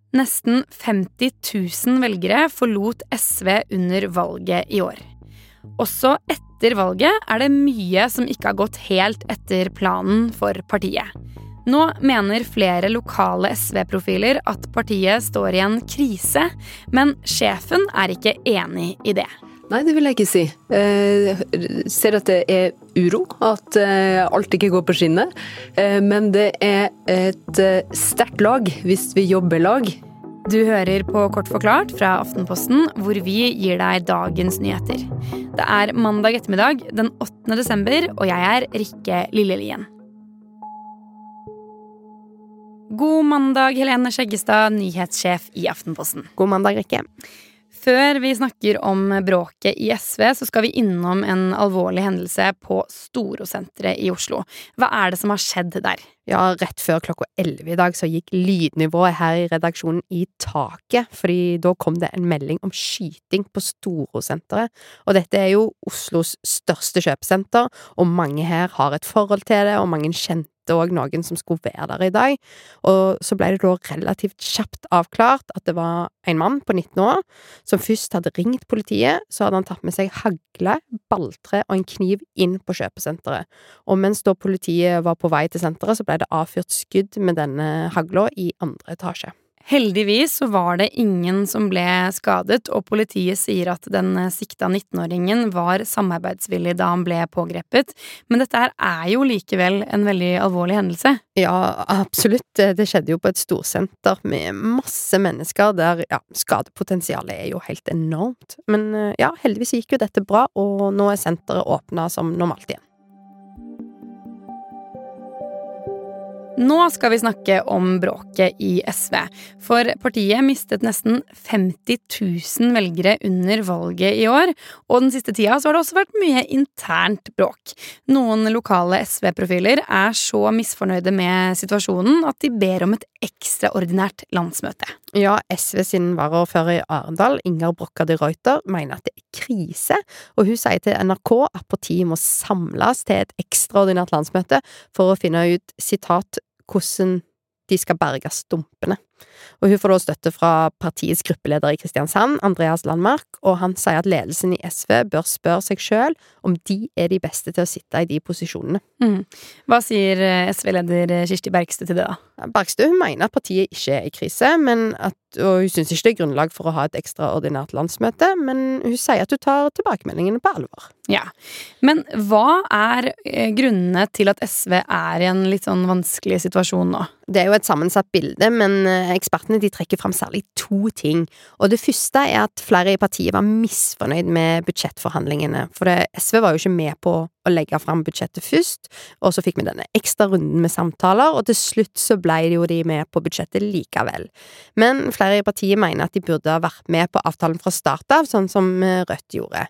Nesten 50 000 velgere forlot SV under valget i år. Også etter valget det mye som ikke har gått helt etter planen for partiet. Nå mener flere lokale SV-profiler at partiet står i en krise, men sjefen ikke enig i det. Nei, det vil jeg ikke si. Ser at det uro, at alt ikke går på skinner. Men det et sterkt lag hvis vi jobber lag. Du hører på Kort forklart fra Aftenposten, hvor vi gir deg dagens nyheter. Det mandag ettermiddag, den 8. desember, og jeg Rikke Lillelien. God mandag, Helene Skjeggestad, nyhetssjef i Aftenposten. God mandag, Rikke. Før vi snakker om bråket i SV, så skal vi innom en alvorlig hendelse på Storosenteret i Oslo. Hva det som har skjedd der? Ja, rett før klokka 11 i dag så gikk lydnivået her i redaksjonen i taket, fordi da kom det en melding om skyting på Storosenteret. Og dette jo Oslos største kjøpesenter, og mange her har et forhold til det, og mange kjente og noen som skulle være der i dag. Og så ble det da relativt kjapt avklart at det var en mann på 19 år som først hadde ringt politiet, så hadde han tatt med seg hagle, balltre og en kniv inn på kjøpesenteret. Og mens da politiet var på vei til senteret, så ble det avfyrt skudd med denne hagla i andre etasje. Heldigvis så var det ingen som ble skadet, og politiet sier at den sikta 19-åringen var samarbeidsvillig da han ble pågrepet. Men dette her jo likevel en veldig alvorlig hendelse. Ja, absolutt. Det skjedde jo på et storsenter med masse mennesker der, skadepotensialet jo helt enormt. Men ja, heldigvis gikk jo dette bra, og nå senteret åpnet som normalt igjen. Nå skal vi snakke om bråket i SV, for partiet mistet nesten 50 000 velgere under valget i år, og den siste tida så har det også vært mye internt bråk. Noen lokale SV-profiler så misfornøyde med situasjonen at de ber om et ekstraordinært landsmøte. Ja, SV sin varaordfører i Arendal, Inger Brokka de Reuter, mener at det krise, og hun sier til NRK at partiet må samles til et ekstraordinært landsmøte for å finne ut, sitat, hvordan de skal berge stumpene. Og hun får da støtte fra partiets gruppeleder i Kristiansand, Andreas Landmark, og han sier at ledelsen i SV bør spørre seg selv om de de beste til å sitte i de posisjonene. Hva sier SV-leder Kirsti Bergstø til det da? Bergstø hun mener at partiet ikke i krise, og hun synes ikke det grunnlag for å ha et ekstraordinært landsmøte, men hun sier at hun tar tilbakemeldingene på alvor. Ja, men hva grunnene til at SV i en litt sånn vanskelig situasjon nå? Det jo et sammensatt bilde, men ekspertene de trekker frem særlig to ting. Og det første at flere i partiet var misfornøyd med budsjettforhandlingene, for SV var jo ikke med på å legge frem budsjettet først, og så fikk vi denne ekstra runden med samtaler, og til slutt så ble jo de med på budsjettet likevel. Men flere i partiet mener at de burde ha vært med på avtalen fra start av, sånn som Rødt gjorde.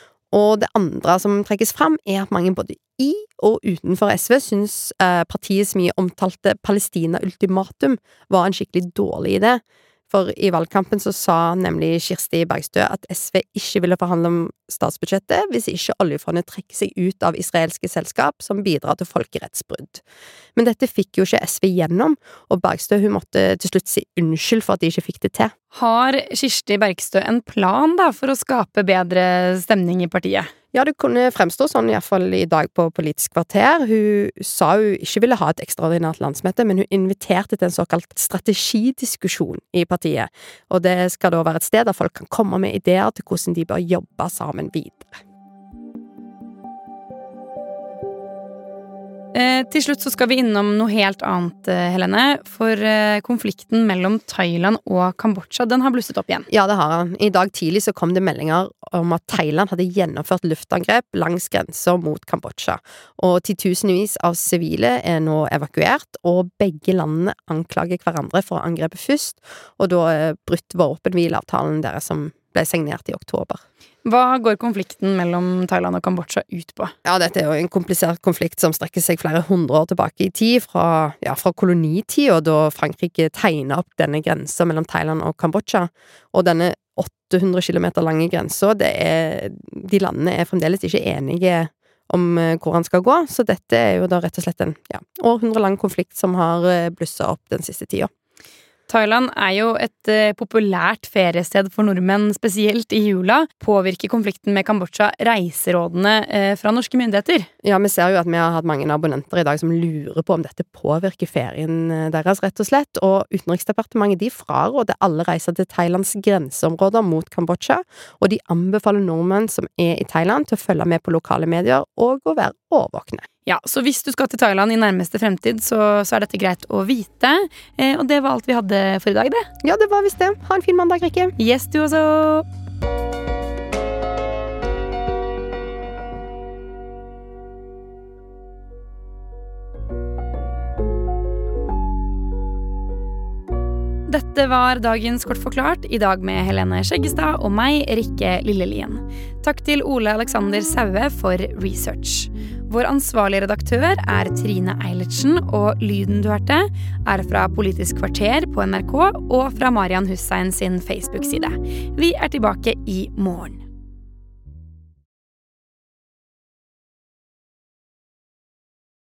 Og det andre som trekkes frem at mange både i og utenfor SV synes partiets mye omtalte Palestina-ultimatum var en skikkelig dårlig idé. For i valgkampen så sa nemlig Kirsti Bergstø at SV ikke ville forhandle om statsbudsjettet hvis ikke oljefondet trekker seg ut av israelske selskap som bidrar til folkerettsbrudd. Men dette fikk jo ikke SV gjennom, og Bergstø hun måtte til slutt si unnskyld for at de ikke fikk det til. Har Kirsti Bergstø en plan da for å skape bedre stemning i partiet? Ja, det kunne fremstå sånn i hvert fall i dag på Politisk kvarter. Hun sa hun ikke ville ha et ekstraordinært landsmøte, men hun inviterte til en såkalt strategidiskusjon i partiet. Og det skal da være et sted der folk kan komme med ideer til hvordan de bør jobbe sammen videre. Til slutt så skal vi innom noe helt annet, Helene, for konflikten mellom Thailand og Kambodsja, den har blusset opp igjen. Ja, det har han. I dag tidlig så kom det meldinger om at Thailand hadde gjennomført luftangrep langs grenser mot Kambodsja, og titusenvis av sivile nå evakuert, og begge landene anklager hverandre for å angrepe først, og da brutt våpenhvileavtalen deres som ble signert i oktober. Hva går konflikten mellom Thailand og Kambodsja ut på? Ja, dette jo en komplisert konflikt som strekker seg flere hundre år tilbake i tid, fra kolonitida, da Frankrike tegnet opp denne grensen mellom Thailand og Kambodsja. Og denne 800 kilometer lange grensen, de landene fremdeles ikke enige om hvor han skal gå, så dette jo da rett og slett en århundrelang konflikt som har blusset opp den siste tida. Thailand jo et populært feriested for nordmenn, spesielt i jula. Påvirker konflikten med Kambodsja reiserådene fra norske myndigheter? Ja, vi ser jo at vi har hatt mange abonnenter i dag som lurer på om dette påvirker ferien deres, rett og slett. Og Utenriksdepartementet de fraråder alle reiser til Thailands grenseområder mot Kambodsja, og de anbefaler nordmenn som i Thailand til å følge med på lokale medier og å være årvåkne. Ja, så hvis du skal til Thailand i nærmeste fremtid, så dette greit å vite. Og det var alt vi hadde for i dag, det. Ja, det var visst det. Ha en fin mandag, Rikke. Yes, du også. Dette var dagens Kort forklart, i dag med Helene Skjeggestad og meg, Rikke Lillelien. Takk til Ole Alexander Saue for research. Vår ansvarlige redaktør Trine Eilertsen, og lyden du hørte fra Politisk kvarter på NRK og fra Marian Hussein sin Facebook-side. Vi tilbake i morgen.